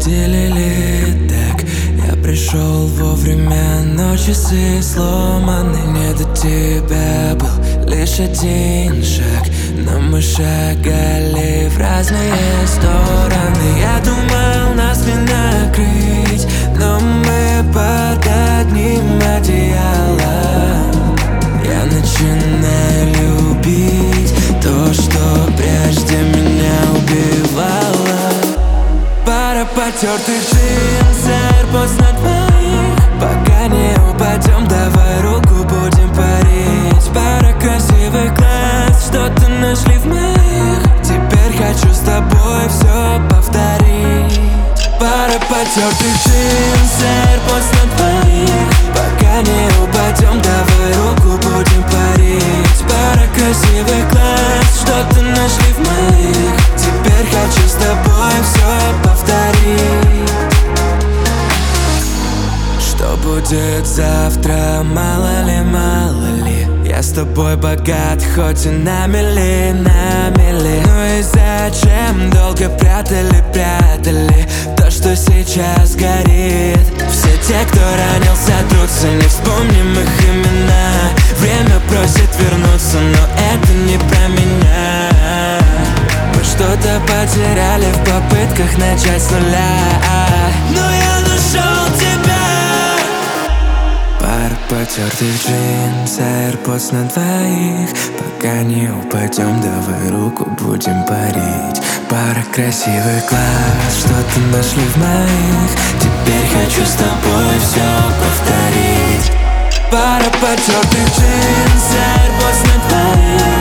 определили так. Я пришел вовремя, но часы сломаны. Не до тебя был лишь один шаг, но мы шагали в разные стороны. Я думал, нас не накрыть, но мы под одним одеялом. Я начинаю любить то, что прежде меня убивало. Пара потертых джинс, AirPods на двоих. Пока не упадем, давай руку будем парить. Пара красивых глаз, что-то нашли в моих. Теперь хочу с тобой все повторить. Пара потертых джинс, AirPods на двоих. Пока не упадем, давай руку будем парить. Пара красивых глаз, что-то нашли в моих. Теперь хочу с тобой все повторить. Что будет завтра, мало ли, мало ли. Я с тобой богат, хоть и на мили, на мили. Ну и зачем долго прятали, прятали то, что сейчас горит? Все те, кто ранился, трутся, не вспомним их имена. Время просит вернуться, но это не про меня. Мы что-то потеряли в попытках начать с нуля. Но я нашел тебя. Пара потертых джинс, AirPods на двоих. Пока не упадем, давай руку будем парить. Пара красивых глаз, что-то нашли в моих. Теперь хочу с тобой все повторить. Пара потертых джинс, AirPods на двоих.